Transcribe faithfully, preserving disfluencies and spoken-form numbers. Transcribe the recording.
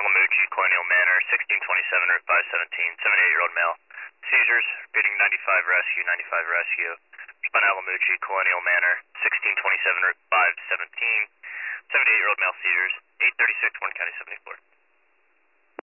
Alamucci, Colonial Manor, sixteen twenty-seven, Route five seventeen, seventy-eight-year-old male. Seizures, repeating ninety-five rescue, ninety-five rescue. Respond Alamucci, Colonial Manor, sixteen twenty-seven, Route five seventeen, seventy-eight-year-old male seizures, eight thirty-six, Warren County seventy-four.